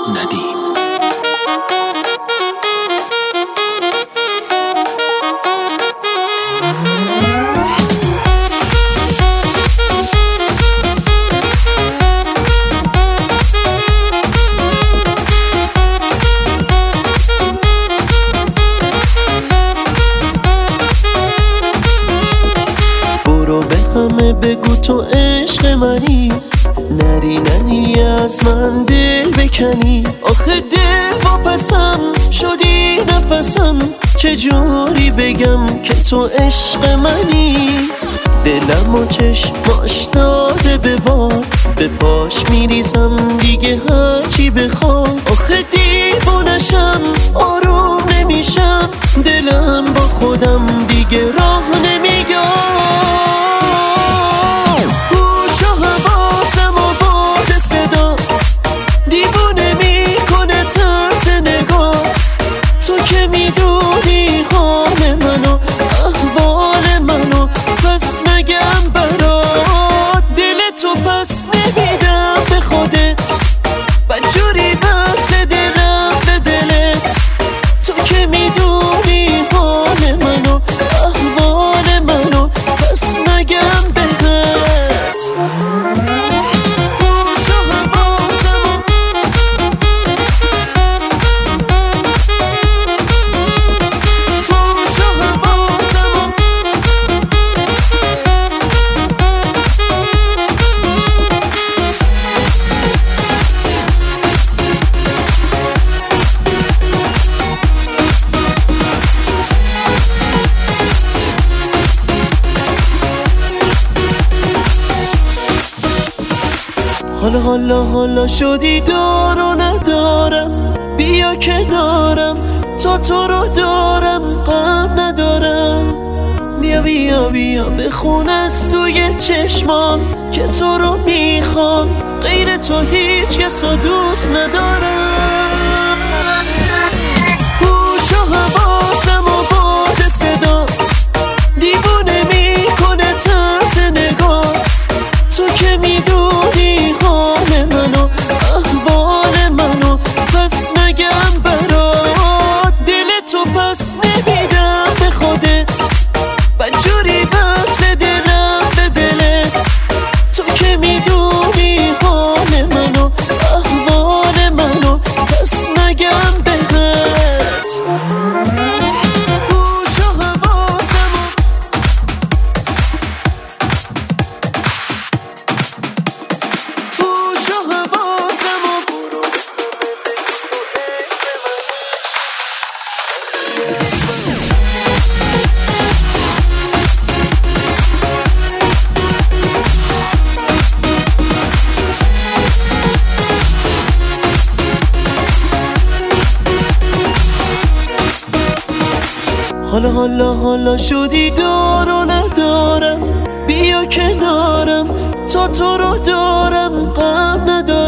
ندیم. برو به همه بگو تو عشق منی، نری از من دل بکنی. آخه دل واپسم شدی نفسم، چجوری بگم که تو عشق منی. دلم و چشماش داده به باد، به پاش میریزم دیگه هرچی بخواد. آخه دیوونشم آروم نمیشم، دلم با خودم دیگه راه نمیگم. میدونی حال منو احوال منو، پس نگم برات دل تو پس نمیدم به خودت. بدجوری وصل دلم به دلت، تو که میدونی حال منو احوال منو، پس نگم بهت. حالا شدی دار و ندارم، بیا کنارم تا تو رو دارم غم ندارم. بیا بخون از توی چشمام که تو رو میخوام، غیر تو هیچ کس رو دوست ندارم. هوش و حواسم و باد صدا دیوونه میکنه طرز نگاه، تو که میدونی حال منو احوال منو، پس نگم برات دل تو پس نمیدم به خودت. بدجوری وصل دلم به دلت، تو که میدونی حال منو احوال منو، پس نگم بهت. حالا شدی دار و ندارم، بیا کنارم تا تو رو دارم غم ندارم.